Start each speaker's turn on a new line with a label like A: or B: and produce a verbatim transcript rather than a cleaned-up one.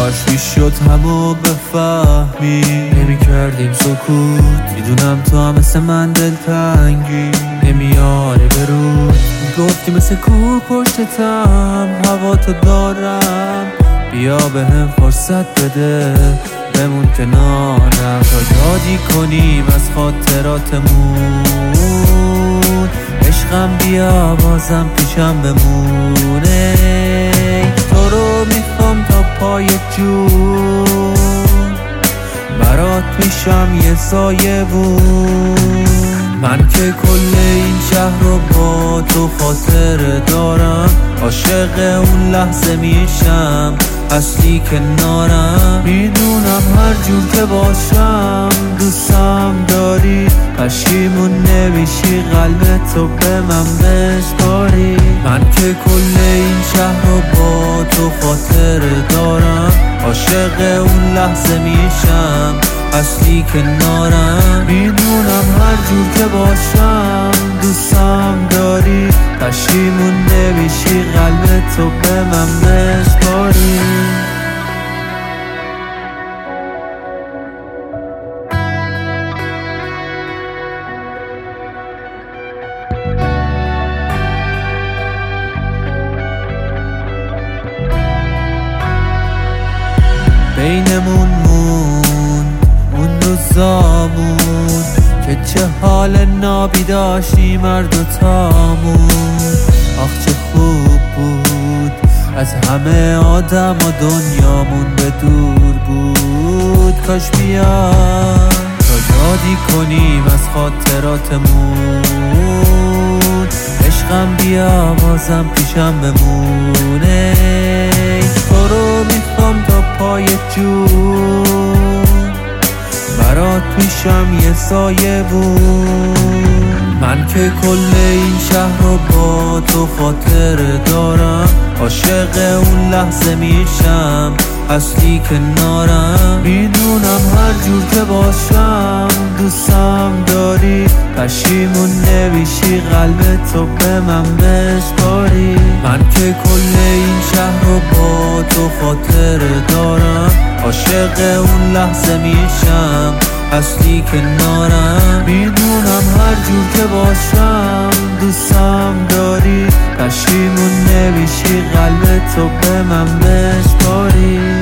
A: کاش میشد همو بفهمی، نمی کردیم سکوت. میدونم تو هم مثل من دلتنگی، نمیاری به رود. میگفتی مثل کو پشتتم، هوا تو دارم، بیا به هم فرصت بده بمون کنارم تا یادی کنیم از خاطراتمون. عشقم بیا بازم پیشم بمونه، تو رو میخوام تا پای جون، برات میشم یه سایه بون. من که کل این شهر رو با تو خاطره دارم، عاشق اون لحظه میشم اصلی کنارم. میدونم هر جور که باشم دوستم داری، پشیمون نمیشی قلب تو به من بسپاری. من که کل این شهر رو با تو خاطره دارم، عاشق اون لحظه میشم اصلی کنارم. میدونم هر جور که باشم دوستم داری، پشیمون نمیشی قلب تو به من بسپاری. بینمون موند اون روزامون که چه حال نابی داشتیم هر دوتامون. آخ چه خوب بود از همه آدم و دنیامون به دور بود. کاش بیاد تا یادی کنیم از خاطراتمون. عشقم بیا بازم پیشم بمونه، تو رو میخوام تا پای جون، برات میشم یه سایه بون. من که کل این شهر رو با تو خاطره دارم، عاشق اون لحظه میشم اصلی کنارم. میدونم هر جور که باشم دوستم داری، پشیمون نمیشی قلب تو به من بسپاری. من که کل این شهر رو با تو خاطره دارم، عاشق اون لحظه میشم اصلی کنارم. میدونم هر جور که باشم دوستم داری، پشیمون نمیشی قلب تو به من بسپاری.